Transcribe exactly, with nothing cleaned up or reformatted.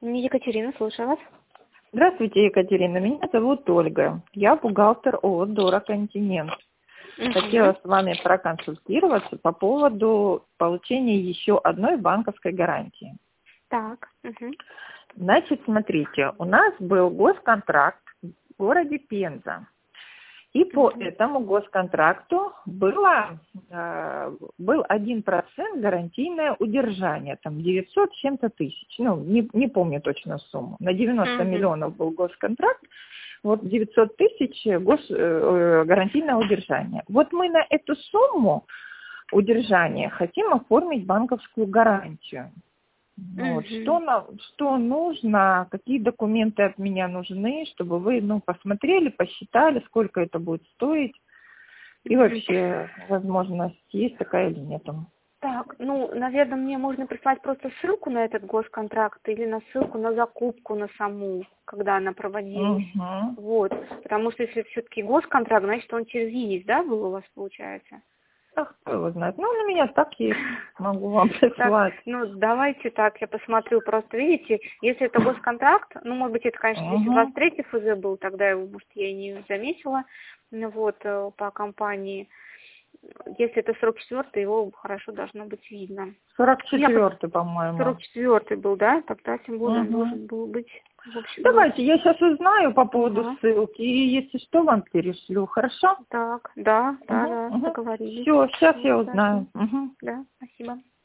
Екатерина, слушаю вас. Здравствуйте, Екатерина. Меня зовут Ольга. Я бухгалтер ООО «Дора Континент». Угу. Хотела с вами проконсультироваться по поводу получения еще одной банковской гарантии. Так. Угу. Значит, смотрите, у нас был госконтракт в городе Пенза. И по Угу. этому госконтракту было, э, был один процент гарантийное удержание, там девятьсот с чем-то тысяч, ну, не, не помню точно сумму. На девяносто Угу. миллионов был госконтракт, вот девятьсот тысяч гос, э, гарантийное удержание. Вот мы на эту сумму удержания хотим оформить банковскую гарантию. Вот. Угу. Что, на, что нужно, какие документы от меня нужны, чтобы вы ну, посмотрели, посчитали, сколько это будет стоить, и Угу. вообще возможность есть такая или нет. Так, ну, наверное, мне можно прислать просто ссылку на этот госконтракт или на ссылку на закупку на саму, когда она проводилась. Угу. Вот, потому что если все-таки госконтракт, значит, он через ЕИС, да, был у вас, получается? Ах, кто его знает. Ну, на меня так есть, могу вам Так, прислать. ну, давайте так, я посмотрю. Просто, видите, если это госконтракт, ну, может быть, это, конечно, двести Угу. двадцать третий эф зэ был, тогда его, может, я и не заметила, ну, вот, э, по компании. Если это сорок четвёртый, его хорошо должно быть видно. сорок Я пос- четвёртый, по-моему. сорок четвёртый был, да? Тогда, тем более, он Угу. должен был быть, в общем, Давайте, я сейчас узнаю по поводу ага. ссылки, и если что, вам перешлю, хорошо? Так, да, да, Угу. да, Угу. договорились. Все, сейчас я Хорошо. узнаю. Угу. Да, спасибо.